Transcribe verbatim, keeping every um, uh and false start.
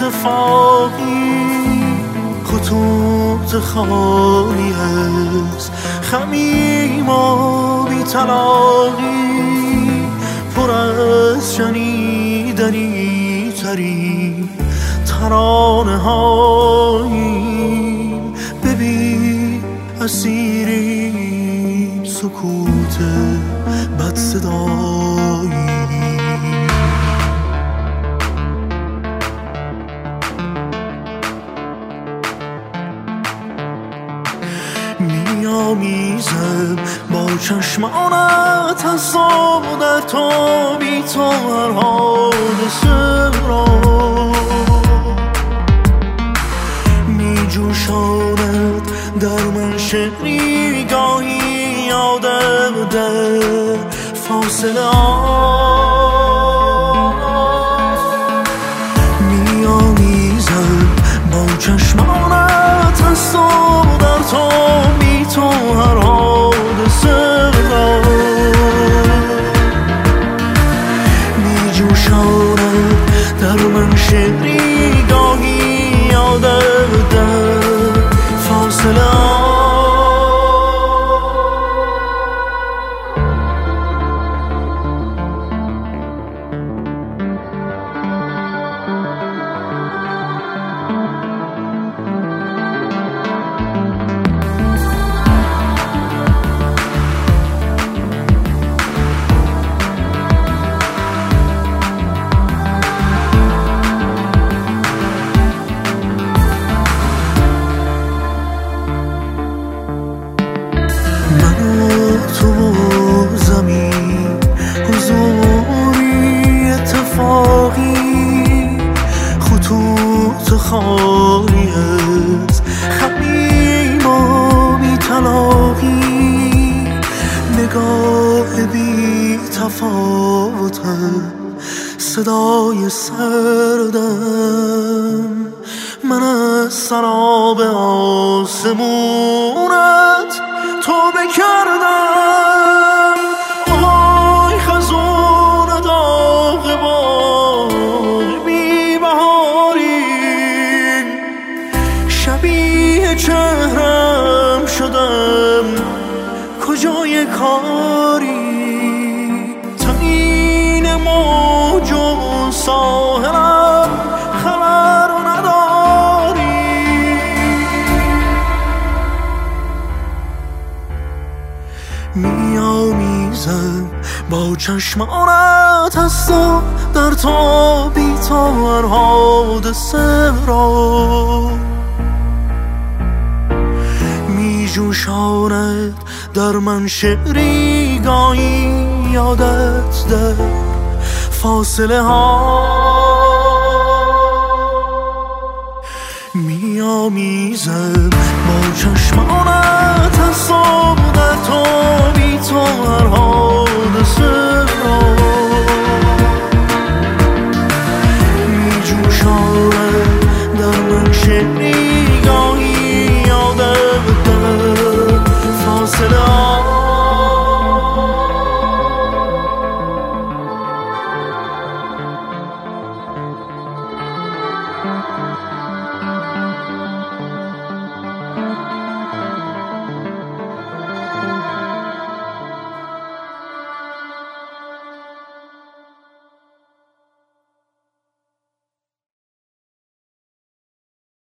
اتفاقی خطوط خالی از خمیم و بی طلاقی پر از شنیدنی ترین ترانه هاییم. ببین اسیریم سکوت بد صدایی. میامیزم با چشمانت از صبح در تو بی تو هر حادثه را میجوشاند در من شعری گاهی یادم در فاصله ها. میامیزم با چشمانت از صبح در تو بی تو هر حادثه را میجوشاند در من شعری گاهی یادم در فاصله ها. تو زمین حضوری اتفاقی خطوط خالی از خمیم و بی طلاقی نگاه بی تفاوتم صدای سردم من از سراب آسمونت تو بکردم. آهای خزون داغ باغ بی بهاری شبیه چهرم شدم کجای کاری تنین موج و ساحلم خبر نداری. میامیزم با چشمانت از تو در تو بی تو هر حادثه را میجوشاند در من شعری گاهی یادت در فاصله ها. میامیزم با چشمانت از صبح در تو بی تو هر حادثه را میجوشاند در من شعری